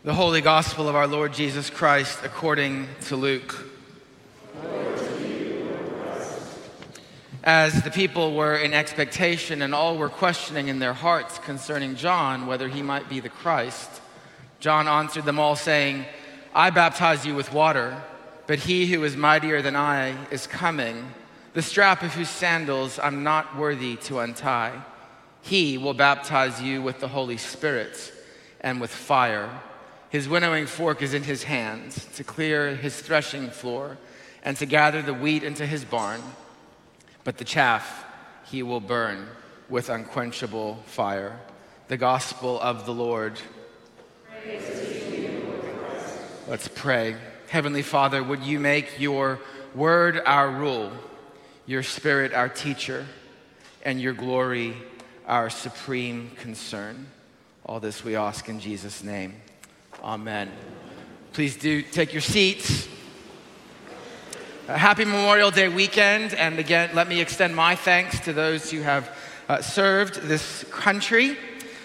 The Holy Gospel of our Lord Jesus Christ according to Luke. As the people were in expectation and all were questioning in their hearts concerning John whether he might be the Christ, John answered them all saying, "I baptize you with water, but he who is mightier than I is coming, the strap of whose sandals I'm not worthy to untie. He will baptize you with the Holy Spirit and with fire. His winnowing fork is in his hands to clear his threshing floor and to gather the wheat into his barn. But the chaff he will burn with unquenchable fire." The gospel of the Lord. Praise to you, Lord Christ. Let's pray. Heavenly Father, would you make your word our rule, your spirit our teacher, and your glory our supreme concern? All this we ask in Jesus' name. Amen. Please do take your seats. Happy Memorial Day weekend, and again, let me extend my thanks to those who have served this country.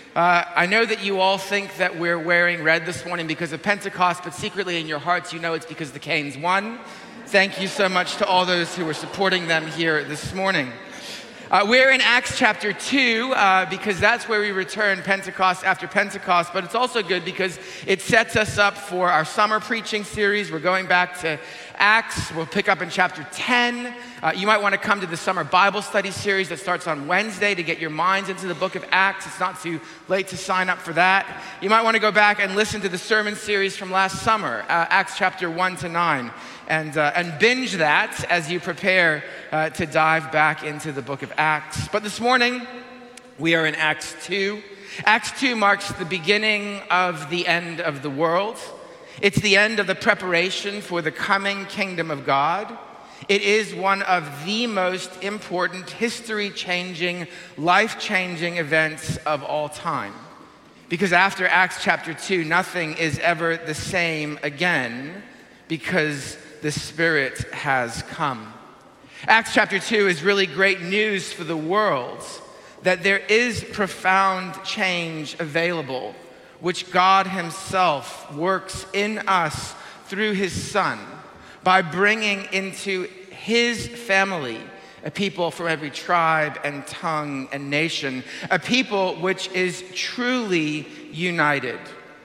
I know that you all think that we're wearing red this morning because of Pentecost, but secretly in your hearts you know it's because the Canes won. Thank you so much to all those who were supporting them here this morning. We're in Acts chapter 2 because that's where we return Pentecost after Pentecost, but it's also good because it sets us up for our summer preaching series. We're going back to Acts. We'll pick up in chapter 10. You might want to come to the summer Bible study series that starts on Wednesday to get your minds into the book of Acts. It's not too late to sign up for that. You might want to go back and listen to the sermon series from last summer, Acts chapter 1 to 9. And binge that as you prepare to dive back into the book of Acts. But this morning, we are in Acts 2. Acts 2 marks the beginning of the end of the world. It's the end of the preparation for the coming kingdom of God. It is one of the most important history-changing, life-changing events of all time. Because after Acts chapter 2, nothing is ever the same again because the Spirit has come. Acts chapter 2 is really great news for the world that there is profound change available, which God himself works in us through his Son by bringing into his family a people from every tribe and tongue and nation, a people which is truly united,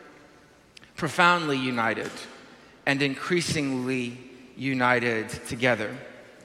profoundly united, and increasingly united together.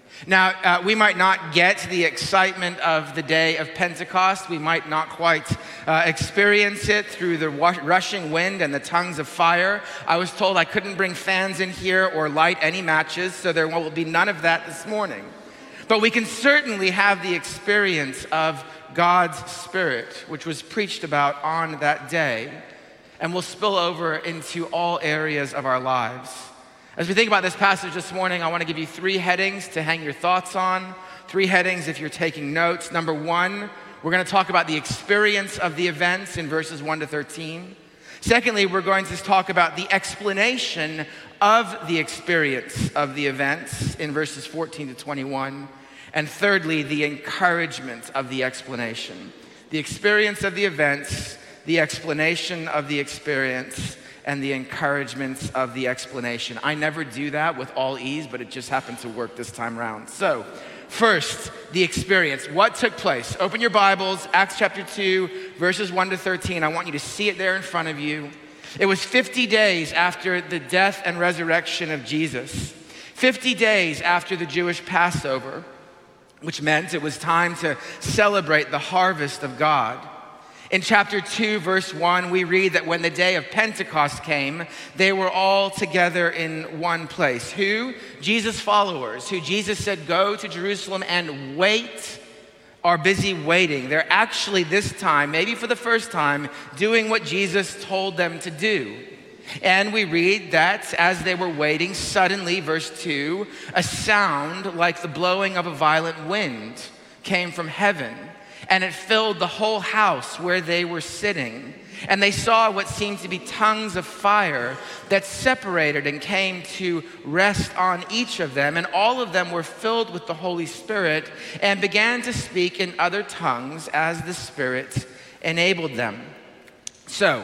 Now, we might not get the excitement of the day of Pentecost. We might not quite experience it through the rushing wind and the tongues of fire. I was told I couldn't bring fans in here or light any matches, so there will be none of that this morning. But we can certainly have the experience of God's Spirit, which was preached about on that day, and will spill over into all areas of our lives. As we think about this passage this morning, I want to give you 3 headings to hang your thoughts on. 3 headings if you're taking notes. Number 1, we're going to talk about the experience of the events in verses 1 to 13. Secondly, we're going to talk about the explanation of the experience of the events in verses 14 to 21. And thirdly, the encouragement of the explanation. The experience of the events, the explanation of the experience, and the encouragements of the explanation. I never do that with all ease, but it just happened to work this time around. So, first, the experience. What took place? Open your Bibles, Acts chapter 2, verses 1 to 13. I want you to see it there in front of you. It was 50 days after the death and resurrection of Jesus. 50 days after the Jewish Passover, which meant it was time to celebrate the harvest of God. In chapter 2, verse 1, we read that when the day of Pentecost came, they were all together in one place. Who? Jesus' followers, who Jesus said, go to Jerusalem and wait, are busy waiting. They're actually this time, maybe for the first time, doing what Jesus told them to do. And we read that as they were waiting, suddenly, verse 2, a sound like the blowing of a violent wind came from heaven. And it filled the whole house where they were sitting. And they saw what seemed to be tongues of fire that separated and came to rest on each of them. And all of them were filled with the Holy Spirit and began to speak in other tongues as the Spirit enabled them. So,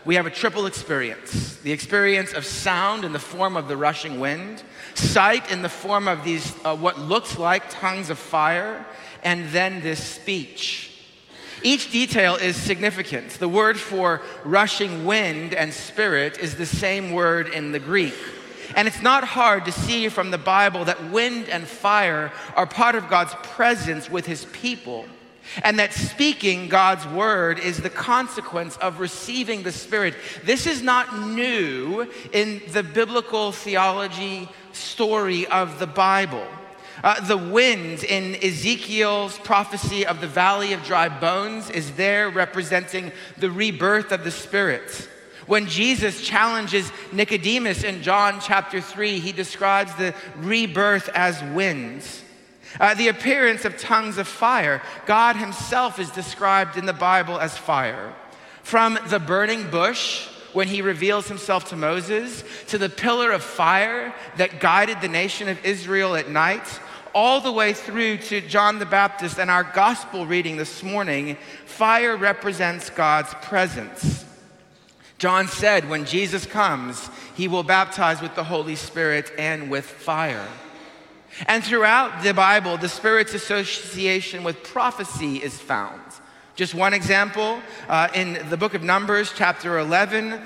we have a triple experience. The experience of sound in the form of the rushing wind, sight in the form of these, what looks like tongues of fire, and then this speech. Each detail is significant. The word for rushing wind and spirit is the same word in the Greek. And it's not hard to see from the Bible that wind and fire are part of God's presence with his people, and that speaking God's word is the consequence of receiving the Spirit. This is not new in the biblical theology story of the Bible. The wind in Ezekiel's prophecy of the valley of dry bones is there representing the rebirth of the Spirit. When Jesus challenges Nicodemus in John chapter 3, he describes the rebirth as winds. The appearance of tongues of fire, God himself is described in the Bible as fire. From the burning bush, when he reveals himself to Moses, to the pillar of fire that guided the nation of Israel at night, all the way through to John the Baptist and our gospel reading this morning, fire represents God's presence. John said, when Jesus comes, he will baptize with the Holy Spirit and with fire. And throughout the Bible, the Spirit's association with prophecy is found. Just one example, in the book of Numbers, chapter 11,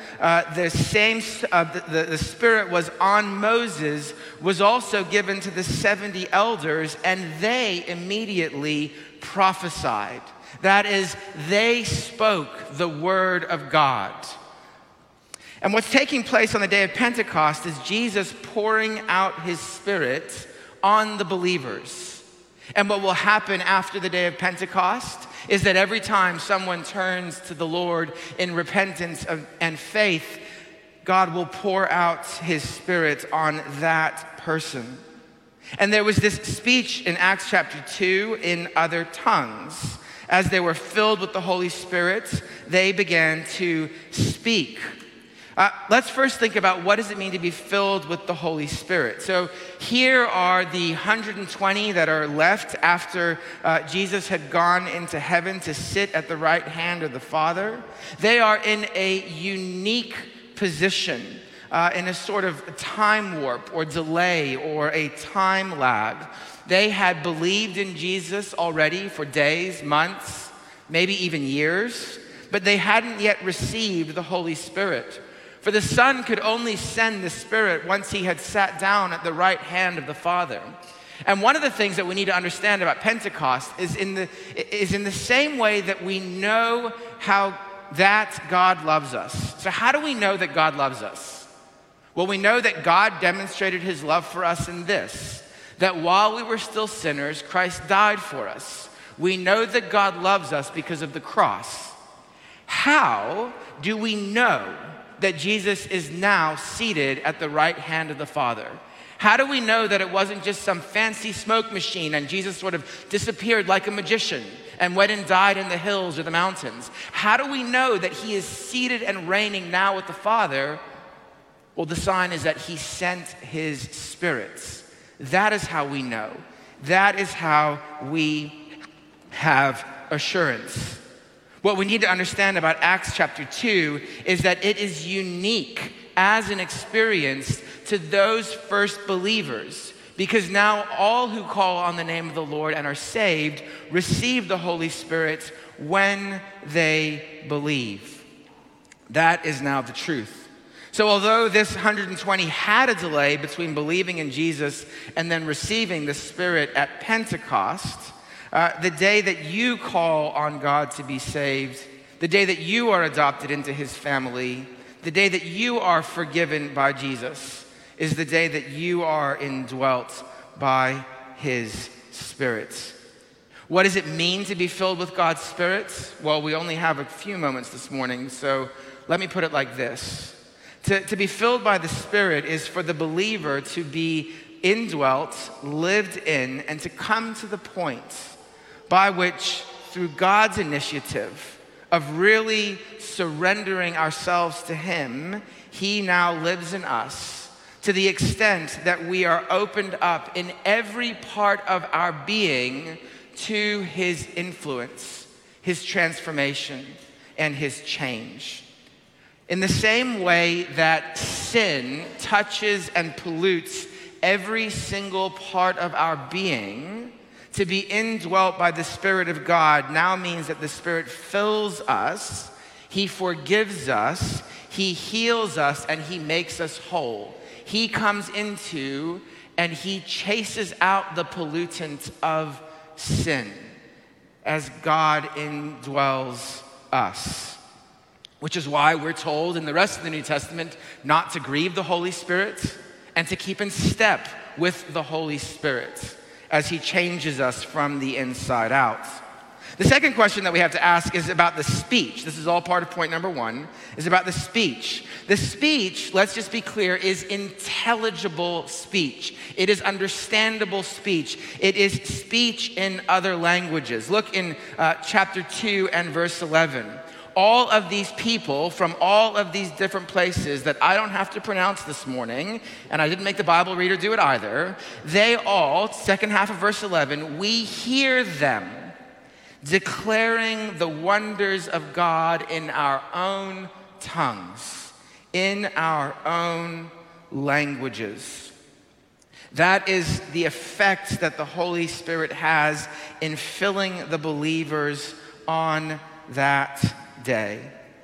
the Spirit was on Moses, was also given to the 70 elders, and they immediately prophesied. That is, they spoke the word of God. And what's taking place on the day of Pentecost is Jesus pouring out his Spirit on the believers. And what will happen after the day of Pentecost is that every time someone turns to the Lord in repentance and faith, God will pour out his Spirit on that person. And there was this speech in Acts chapter 2 in other tongues. As they were filled with the Holy Spirit, they began to speak. Let's first think about what does it mean to be filled with the Holy Spirit. So here are the 120 that are left after Jesus had gone into heaven to sit at the right hand of the Father. They are in a unique position, in a sort of time warp or delay or a time lag. They had believed in Jesus already for days, months, maybe even years, but they hadn't yet received the Holy Spirit. For the Son could only send the Spirit once he had sat down at the right hand of the Father. And one of the things that we need to understand about Pentecost is in the same way that we know how that God loves us. So how do we know that God loves us? Well, we know that God demonstrated his love for us in this, that while we were still sinners, Christ died for us. We know that God loves us because of the cross. How do we know that Jesus is now seated at the right hand of the Father? How do we know that it wasn't just some fancy smoke machine and Jesus sort of disappeared like a magician and went and died in the hills or the mountains? How do we know that he is seated and reigning now with the Father? Well, the sign is that he sent his Spirit. That is how we know. That is how we have assurance. What we need to understand about Acts chapter 2 is that it is unique as an experience to those first believers, because now all who call on the name of the Lord and are saved receive the Holy Spirit when they believe. That is now the truth. So although this 120 had a delay between believing in Jesus and then receiving the Spirit at Pentecost, the day that you call on God to be saved, the day that you are adopted into his family, the day that you are forgiven by Jesus, is the day that you are indwelt by his Spirit. What does it mean to be filled with God's Spirit? Well, we only have a few moments this morning, so let me put it like this. To be filled by the Spirit is for the believer to be indwelt, lived in, and to come to the point by which, through God's initiative of really surrendering ourselves to him, he now lives in us to the extent that we are opened up in every part of our being to his influence, his transformation, and his change. In the same way that sin touches and pollutes every single part of our being, to be indwelt by the Spirit of God now means that the Spirit fills us, He forgives us, He heals us, and He makes us whole. He comes into and He chases out the pollutant of sin as God indwells us. Which is why we're told in the rest of the New Testament not to grieve the Holy Spirit and to keep in step with the Holy Spirit as He changes us from the inside out. The second question that we have to ask is about the speech. This is all part of point number 1, is about the speech. The speech, let's just be clear, is intelligible speech. It is understandable speech. It is speech in other languages. Look in chapter 2 and verse 11. All of these people from all of these different places that I don't have to pronounce this morning, and I didn't make the Bible reader do it either, they all, second half of verse 11, we hear them declaring the wonders of God in our own tongues, in our own languages. That is the effect that the Holy Spirit has in filling the believers on that day.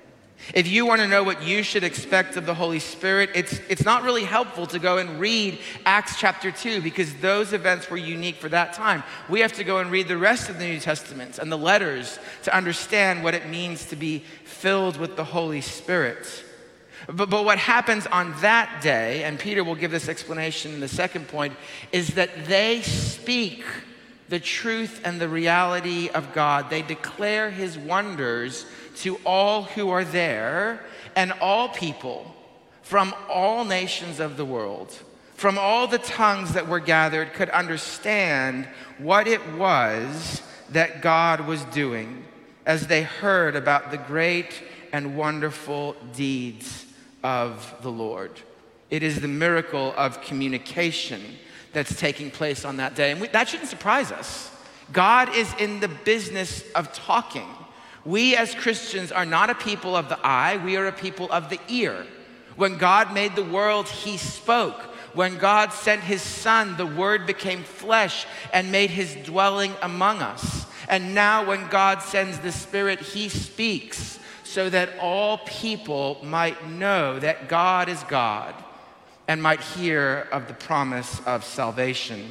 If you want to know what you should expect of the Holy Spirit, it's not really helpful to go and read Acts chapter 2 because those events were unique for that time. We have to go and read the rest of the New Testament and the letters to understand what it means to be filled with the Holy Spirit. But what happens on that day, and Peter will give this explanation in the second point, is that they speak the truth and the reality of God. They declare His wonders to all who are there, and all people from all nations of the world, from all the tongues that were gathered, could understand what it was that God was doing as they heard about the great and wonderful deeds of the Lord. It is the miracle of communication that's taking place on that day. And that shouldn't surprise us. God is in the business of talking. We as Christians are not a people of the eye, we are a people of the ear. When God made the world, He spoke. When God sent His Son, the Word became flesh and made His dwelling among us. And now when God sends the Spirit, He speaks so that all people might know that God is God and might hear of the promise of salvation.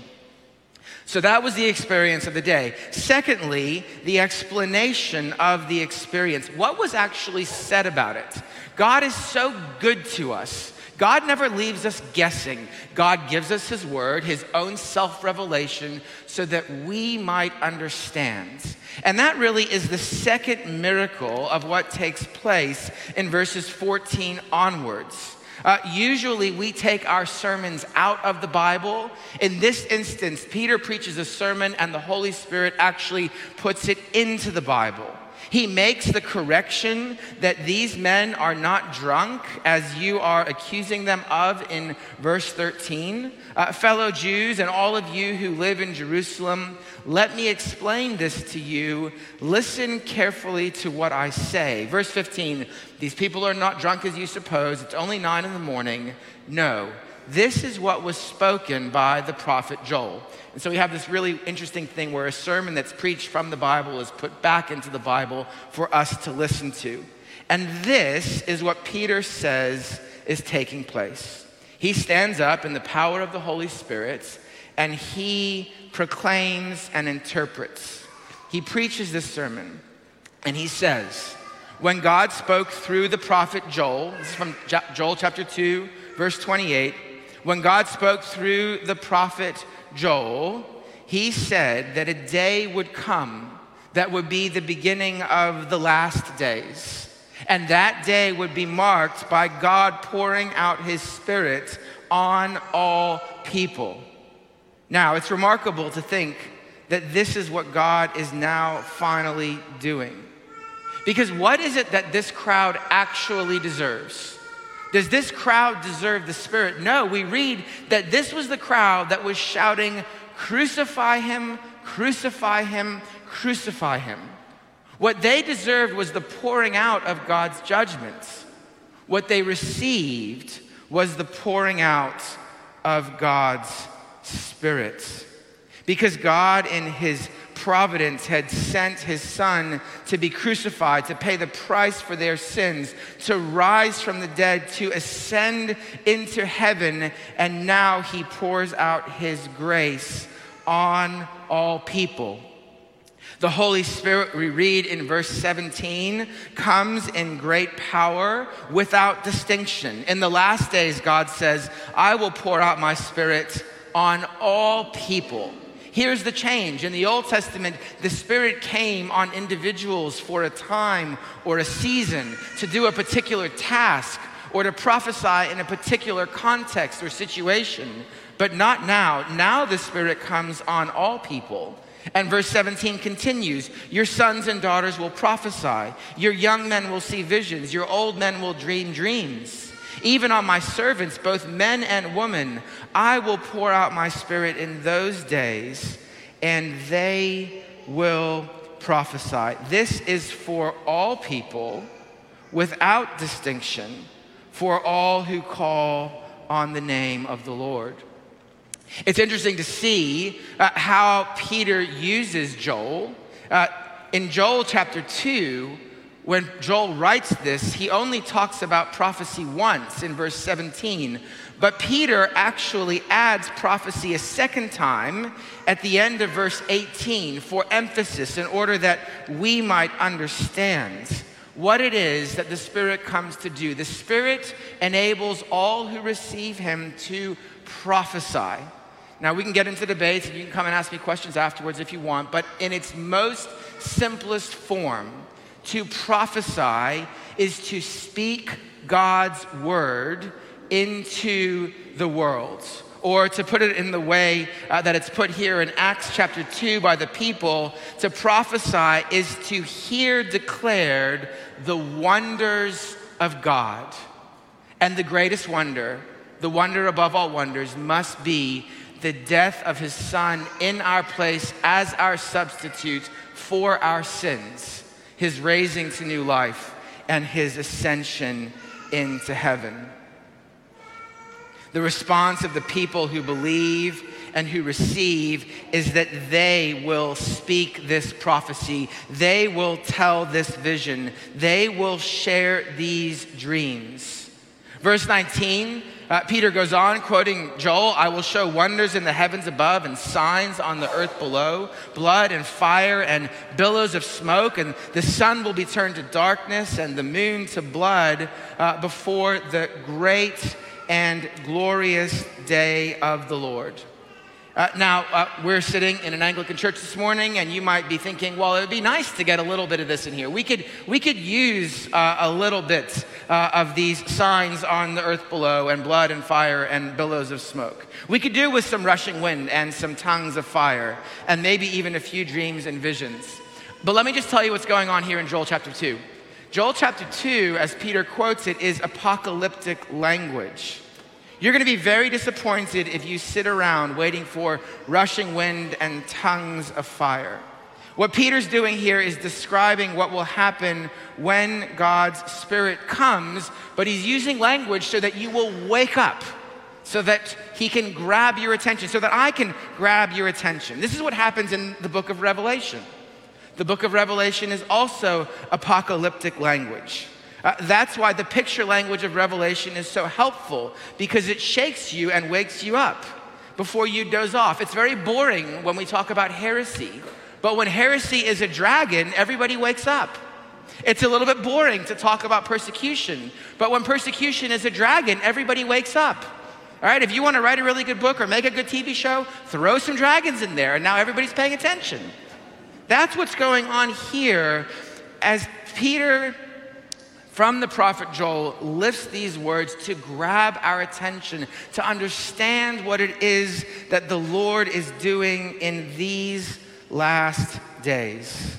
So that was the experience of the day. Secondly, the explanation of the experience. What was actually said about it? God is so good to us. God never leaves us guessing. God gives us His word, His own self-revelation, so that we might understand. And that really is the second miracle of what takes place in verses 14 onwards. Usually we take our sermons out of the Bible. In this instance, Peter preaches a sermon and the Holy Spirit actually puts it into the Bible. He makes the correction that these men are not drunk, as you are accusing them of in verse 13. Fellow Jews and all of you who live in Jerusalem, let me explain this to you. Listen carefully to what I say. Verse 15, these people are not drunk as you suppose. It's only 9 a.m. No, this is what was spoken by the prophet Joel. And so we have this really interesting thing where a sermon that's preached from the Bible is put back into the Bible for us to listen to. And this is what Peter says is taking place. He stands up in the power of the Holy Spirit and he proclaims and interprets. He preaches this sermon and he says, when God spoke through the prophet Joel, this is from Joel chapter 2, verse 28, when God spoke through the prophet Joel, he said that a day would come that would be the beginning of the last days. And that day would be marked by God pouring out His Spirit on all people. Now, it's remarkable to think that this is what God is now finally doing. Because what is it that this crowd actually deserves? Does this crowd deserve the Spirit? No, we read that this was the crowd that was shouting, "Crucify Him, crucify Him, crucify Him." What they deserved was the pouring out of God's judgments. What they received was the pouring out of God's Spirit. Because God in his providence had sent his Son to be crucified, to pay the price for their sins, to rise from the dead, to ascend into heaven, and now he pours out his grace on all people. The Holy Spirit, we read in verse 17, comes in great power without distinction. In the last days, God says, I will pour out my Spirit on all people. Here's the change. In the Old Testament, the Spirit came on individuals for a time or a season to do a particular task or to prophesy in a particular context or situation, but not now. Now the Spirit comes on all people. And verse 17 continues, your sons and daughters will prophesy, your young men will see visions, your old men will dream dreams. Even on my servants, both men and women, I will pour out my Spirit in those days, and they will prophesy. This is for all people, without distinction, for all who call on the name of the Lord. It's interesting to see how Peter uses Joel. In Joel chapter 2, when Joel writes this, he only talks about prophecy once in verse 17. But Peter actually adds prophecy a second time at the end of verse 18 for emphasis, in order that we might understand what it is that the Spirit comes to do. The Spirit enables all who receive him to prophesy. Now, we can get into debates, and you can come and ask me questions afterwards if you want, but in its most simplest form, to prophesy is to speak God's word into the world. Or to put it in the way that it's put here in Acts chapter 2 by the people, to prophesy is to hear declared the wonders of God. And the greatest wonder, the wonder above all wonders, must be the death of his Son in our place as our substitute for our sins, his raising to new life, and his ascension into heaven. The response of the people who believe and who receive is that they will speak this prophecy. They will tell this vision. They will share these dreams. Verse 19, Peter goes on quoting Joel, I will show wonders in the heavens above and signs on the earth below, blood and fire and billows of smoke, and the sun will be turned to darkness and the moon to blood before the great and glorious day of the Lord. Now, we're sitting in an Anglican church this morning, and you might be thinking, well, it would be nice to get a little bit of this in here. We could use a little bit of these signs on the earth below, and blood and fire and billows of smoke. We could do with some rushing wind and some tongues of fire, and maybe even a few dreams and visions. But let me just tell you what's going on here in Joel chapter 2. Joel chapter 2, as Peter quotes it, is apocalyptic language. You're going to be very disappointed if you sit around waiting for rushing wind and tongues of fire. What Peter's doing here is describing what will happen when God's Spirit comes, but he's using language so that you will wake up, so that he can grab your attention, so that I can grab your attention. This is what happens in the book of Revelation. The book of Revelation is also apocalyptic language. That's why the picture language of Revelation is so helpful, because it shakes you and wakes you up before you doze off. It's very boring when we talk about heresy, but when heresy is a dragon, everybody wakes up. It's a little bit boring to talk about persecution, but when persecution is a dragon, everybody wakes up. All right, if you want to write a really good book or make a good TV show, throw some dragons in there, and now everybody's paying attention. That's what's going on here as Peter, from the prophet Joel, lifts these words to grab our attention, to understand what it is that the Lord is doing in these last days.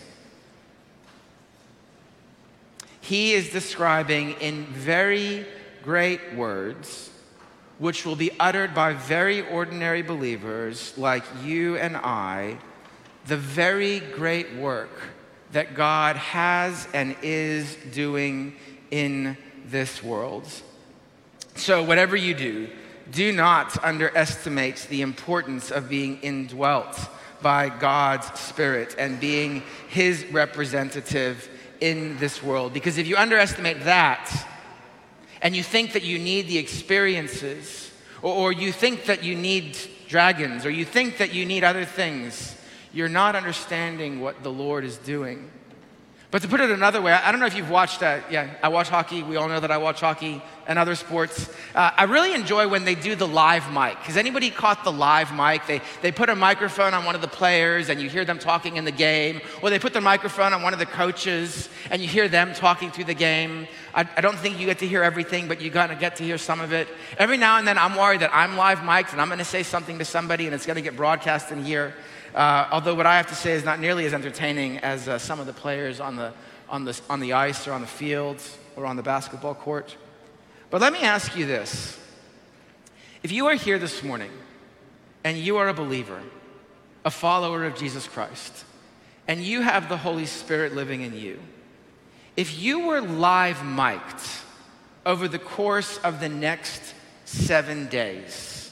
He is describing in very great words, which will be uttered by very ordinary believers like you and I, the very great work that God has and is doing in this world. So whatever you do, do not underestimate the importance of being indwelt by God's Spirit and being his representative in this world. Because if you underestimate that, and you think that you need the experiences, or you think that you need dragons, or you think that you need other things, you're not understanding what the Lord is doing. But to put it another way, I don't know if you've watched, I watch hockey. We all know that I watch hockey and other sports. I really enjoy when they do the live mic. Has anybody caught the live mic? They put a microphone on one of the players and you hear them talking in the game. Or they put the microphone on one of the coaches and you hear them talking through the game. I don't think you get to hear everything, but you kind of get to hear some of it. Every now and then I'm worried that I'm live mic'd and I'm going to say something to somebody and it's going to get broadcast in here. Although what I have to say is not nearly as entertaining as some of the players on the ice or on the field or on the basketball court. But let me ask you this. If you are here this morning and you are a believer, a follower of Jesus Christ, and you have the Holy Spirit living in you, if you were live mic'd over the course of the next 7 days,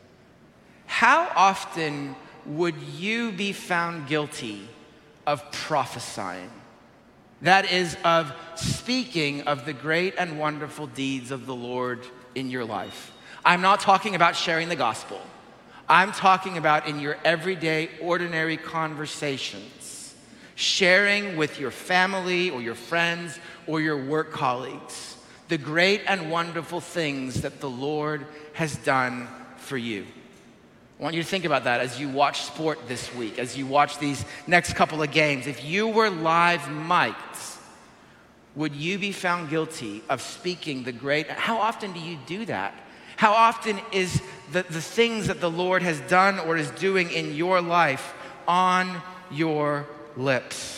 how often would you be found guilty of prophesying? That is, of speaking of the great and wonderful deeds of the Lord in your life. I'm not talking about sharing the gospel. I'm talking about in your everyday, ordinary conversations, sharing with your family or your friends or your work colleagues the great and wonderful things that the Lord has done for you. I want you to think about that as you watch sport this week, as you watch these next couple of games. If you were live mic'd, would you be found guilty of speaking the great? How often do you do that? How often is the things that the Lord has done or is doing in your life on your lips?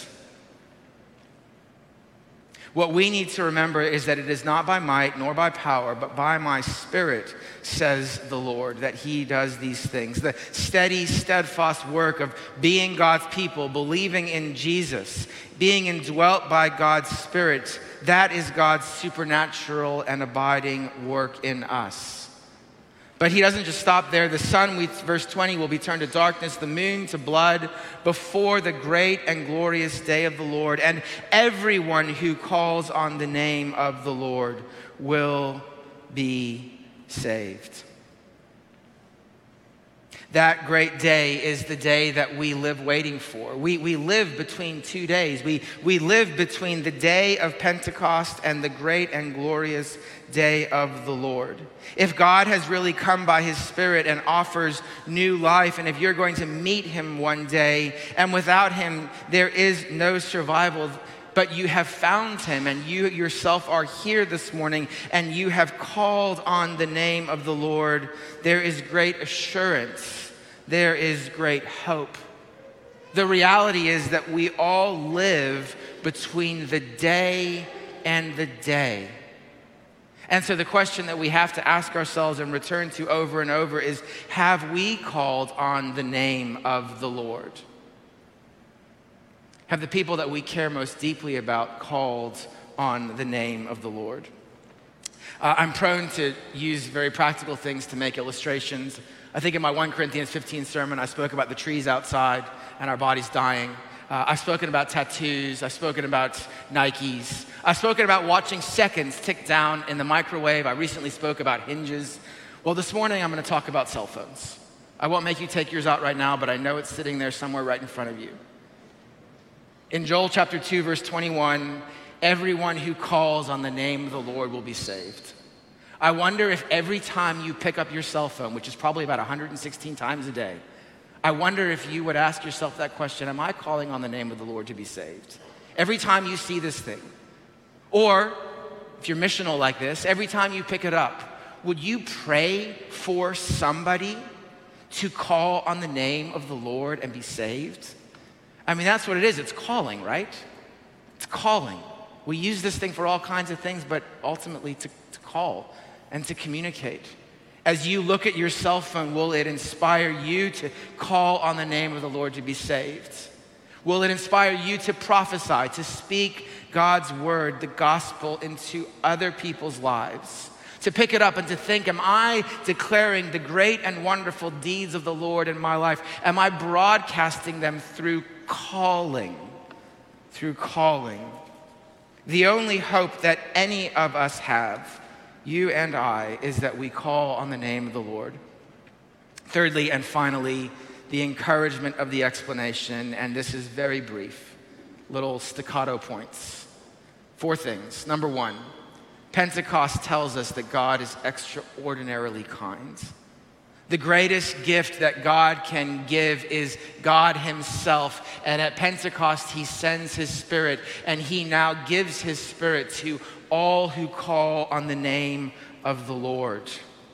What we need to remember is that it is not by might nor by power, but by my Spirit, says the Lord, that he does these things. The steady, steadfast work of being God's people, believing in Jesus, being indwelt by God's Spirit, that is God's supernatural and abiding work in us. But he doesn't just stop there. The sun, verse 20, will be turned to darkness, the moon to blood before the great and glorious day of the Lord. And everyone who calls on the name of the Lord will be saved. That great day is the day that we live waiting for. We live between 2 days. We live between the day of Pentecost and the great and glorious day of the Lord. If God has really come by his Spirit and offers new life, and if you're going to meet him one day, and without him there is no survival, but you have found him and you yourself are here this morning and you have called on the name of the Lord, there is great assurance. There is great hope. The reality is that we all live between the day and the day. And so the question that we have to ask ourselves and return to over and over is, have we called on the name of the Lord? Have the people that we care most deeply about called on the name of the Lord? I'm prone to use very practical things to make illustrations. I think in my 1 Corinthians 15 sermon, I spoke about the trees outside and our bodies dying. I've spoken about tattoos. I've spoken about Nikes. I've spoken about watching seconds tick down in the microwave. I recently spoke about hinges. Well, this morning I'm going to talk about cell phones. I won't make you take yours out right now, but I know it's sitting there somewhere right in front of you. In Joel chapter 2, verse 21, everyone who calls on the name of the Lord will be saved. I wonder if every time you pick up your cell phone, which is probably about 116 times a day, I wonder if you would ask yourself that question, am I calling on the name of the Lord to be saved? Every time you see this thing. Or, if you're missional like this, every time you pick it up, would you pray for somebody to call on the name of the Lord and be saved? I mean, that's what it is. It's calling, right? It's calling. We use this thing for all kinds of things, but ultimately to call and to communicate. As you look at your cell phone, will it inspire you to call on the name of the Lord to be saved? Will it inspire you to prophesy, to speak God's word, the gospel, into other people's lives? To pick it up and to think, am I declaring the great and wonderful deeds of the Lord in my life? Am I broadcasting them through calling? Through calling. The only hope that any of us have, you and I, is that we call on the name of the Lord. Thirdly and finally, the encouragement of the explanation, and this is very brief, little staccato points. 4 things. Number 1, Pentecost tells us that God is extraordinarily kind. The greatest gift that God can give is God himself. And at Pentecost, he sends his Spirit, and he now gives his Spirit to all who call on the name of the Lord.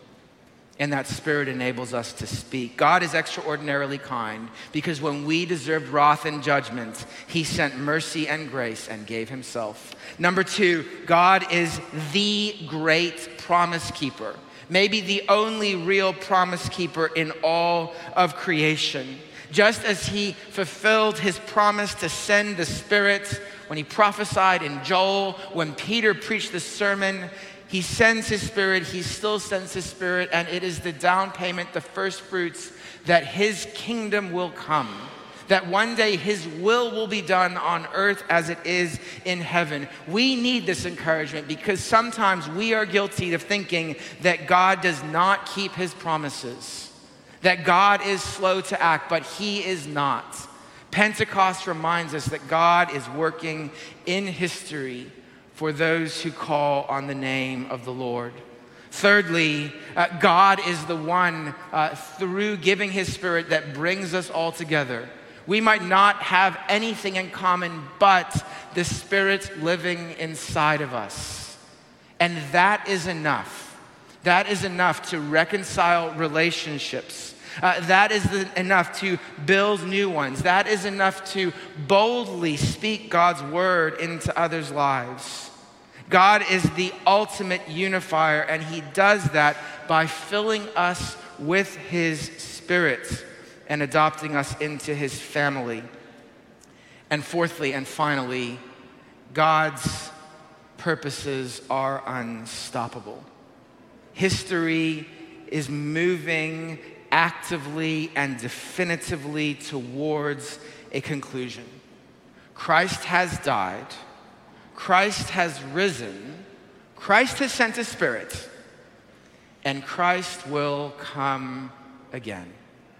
And that Spirit enables us to speak. God is extraordinarily kind because when we deserved wrath and judgment, he sent mercy and grace and gave himself. Number 2, God is the great promise keeper. Maybe the only real promise keeper in all of creation. Just as he fulfilled his promise to send the Spirit when he prophesied in Joel, when Peter preached the sermon, he sends his Spirit, he still sends his Spirit, and it is the down payment, the first fruits, that his kingdom will come. That one day his will be done on earth as it is in heaven. We need this encouragement because sometimes we are guilty of thinking that God does not keep his promises, that God is slow to act, but he is not. Pentecost reminds us that God is working in history for those who call on the name of the Lord. Thirdly, God is the one through giving his Spirit that brings us all together. We might not have anything in common, but the Spirit's living inside of us. And that is enough. That is enough to reconcile relationships. That is enough to build new ones. That is enough to boldly speak God's word into others' lives. God is the ultimate unifier, and he does that by filling us with his Spirit and adopting us into his family. And fourthly and finally, God's purposes are unstoppable. History is moving actively and definitively towards a conclusion. Christ has died. Christ has risen. Christ has sent his Spirit. And Christ will come again.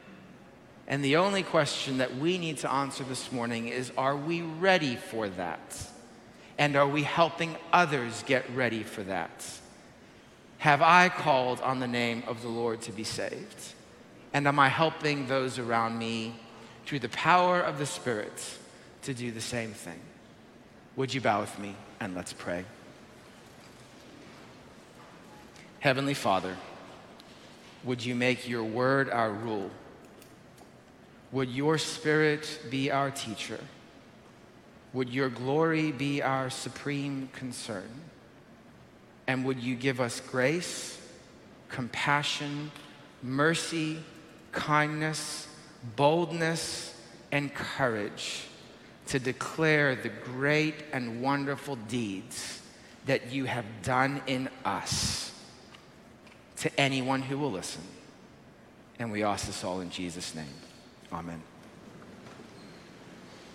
And the only question that we need to answer this morning is, are we ready for that? And are we helping others get ready for that? Have I called on the name of the Lord to be saved? And am I helping those around me through the power of the Spirit to do the same thing? Would you bow with me and let's pray. Heavenly Father, would you make your word our rule? Would your Spirit be our teacher? Would your glory be our supreme concern? And would you give us grace, compassion, mercy, kindness, boldness, and courage to declare the great and wonderful deeds that you have done in us to anyone who will listen. And we ask this all in Jesus' name. Amen.